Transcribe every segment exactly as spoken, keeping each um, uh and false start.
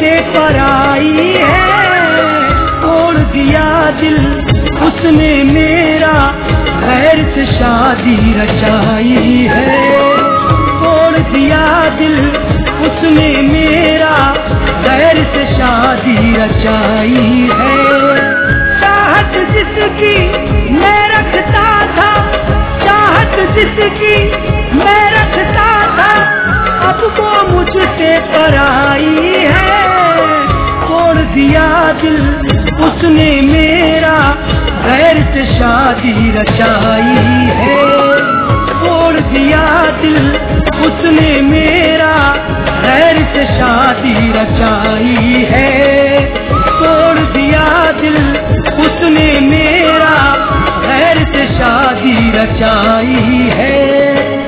मुझसे पराई है। तोड़ दिया दिल उसने मेरा, गैर से शादी रचाई है। तोड़ दिया दिल उसने मेरा, गैर से शादी रचाई है। चाहत जिसकी मैं रखता था, चाहत जिसकी मैं रखता था, अब वो मुझसे पराई है। तोड़ दिया दिल उसने मेरा, गैर से शादी रचाई है। तोड़ दिया दिल उसने मेरा, गैर से शादी रचाई है। तोड़ दिया दिल उसने मेरा, गैर से शादी रचाई है।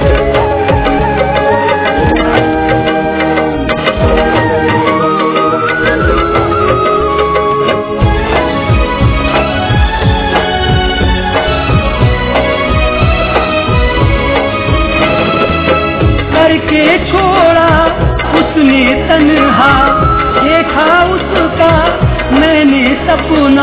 करके छोड़ा उसने तन्हा, देखा उसका मैंने सपना।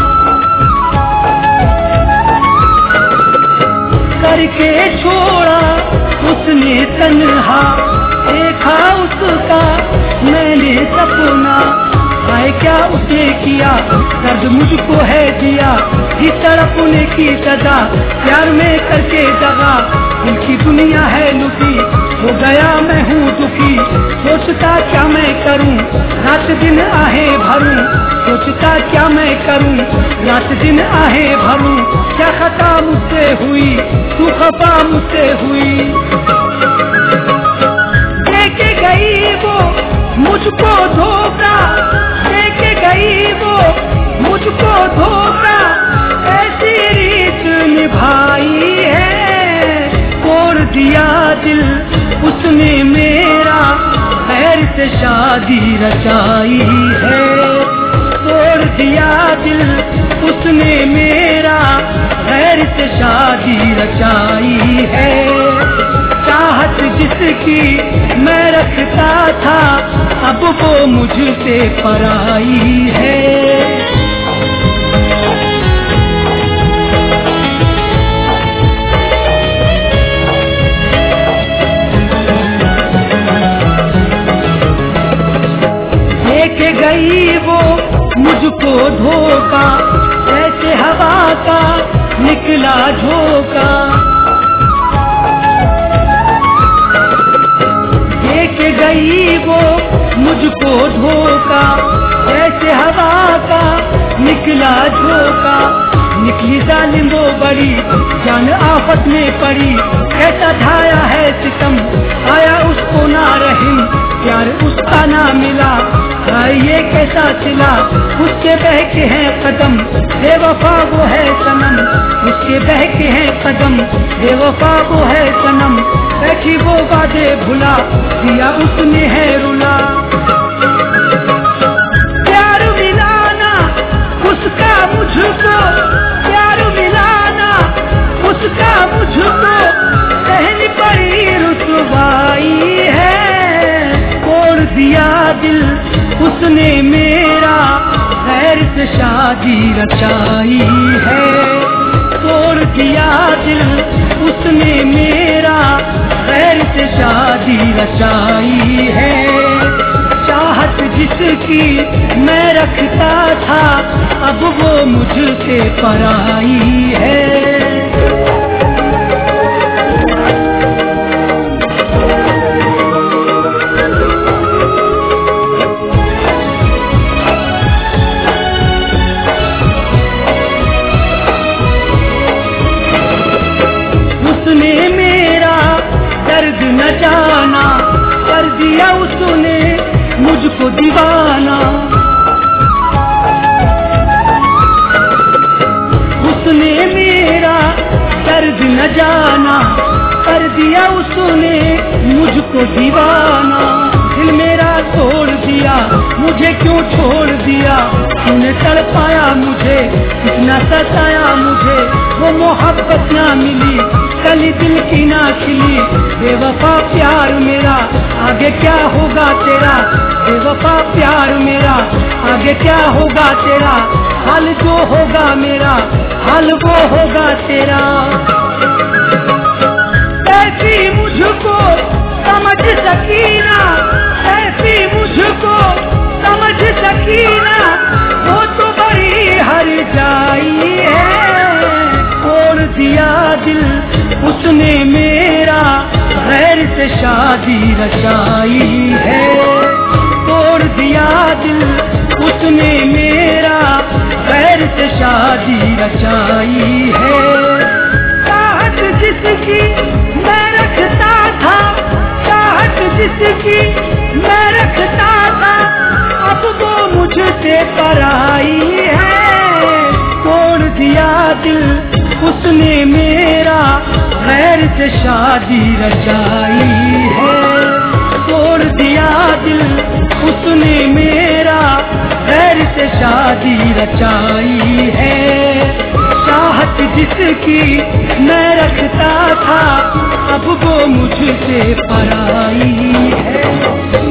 करके छोड़ा उसने तन्हा, देखा उसका मैंने सपना। हाय क्या उसने किया, दर्द मुझको है दिया, इस तड़पने की सजा, प्यार में करके दगा। उनकी दुनिया है लुटी, हो गया मैं हूँ दुखी। सोचता क्या मैं करूँ, रात दिन आहे भरूं। सोचता क्या मैं करूँ, रात दिन आहे भरूं। क्या खता मुझसे हुई, तू खफा मुझसे हुई। देके गई वो मुझको धोखा, देके गई वो मुझको धोखा, ऐसी रीत निभाई है। तोड़ दिया दिल उसने मेरा, गैर से शादी रचाई है। तोड़ दिया दिल उसने मेरा, गैर से शादी रचाई है। चाहत जिसकी मैं रखता था, अब वो मुझसे पराई है। देके गई वो मुझको धोखा, जैसे हवा का निकला झोंका। देके गई वो मुझको धोखा, जैसे हवा का निकला झोंका। निकली जालिम वो बड़ी, जान आफत में पड़ी। कैसा ढाया है सितम, आया उसको ना रहीम, प्यार उसका ना मिला। ये कैसा सिला, उसके बहके हैं कदम, बेवफा वो है सनम। उसके बहके हैं कदम, बेवफा वो है सनम। बैठी वो वादे भुला, दिया उसने है रुला। प्यार मिलाना उसका मुझको, प्यार मिलाना उसका मुझको, सहनी पड़ी रुसवाई है। तोड़ दिया दिल उसने मेरा, गैर से शादी रचाई है। तोड़ दिया दिल उसने मेरा, गैर से शादी रचाई है। चाहत जिसकी मैं रखता था, अब वो मुझसे पराई है। न जाना कर दिया उसने मुझको दीवाना। उसने मेरा दर्द न जाना कर दिया उसने मुझको दीवाना। दिल मेरा तोड़ दिया, मुझे क्यों छोड़ दिया। तूने तड़पाया मुझे, कितना सताया मुझे, वो मोहब्बत ना मिली कली दिल की ना खिली, बेवफा प्यार मेरा आगे क्या होगा तेरा, बेवफा प्यार मेरा आगे क्या होगा तेरा, हाल जो होगा मेरा हाल वो होगा तेरा। ऐसी मुझको समझ सकीना, ऐसी मुझको समझ सकीना, वो तो बड़ी हर जाई है। तोड़ दिया दिल उसने मेरा, गैर से शादी रचाई है। तोड़ दिया दिल उसने मेरा, गैर से शादी रचाई है। चाहत जिसकी मैं रखता था, चाहत जिसकी मैं रखता था, अब वो मुझसे पराई है। तोड़ दिया दिल उसने मेरा, गैर से शादी रचाई है। तोड़ दिया दिल उसने मेरा, गैर से शादी रचाई है। चाहत जिसकी मैं रखता था, अब वो मुझसे पराई है।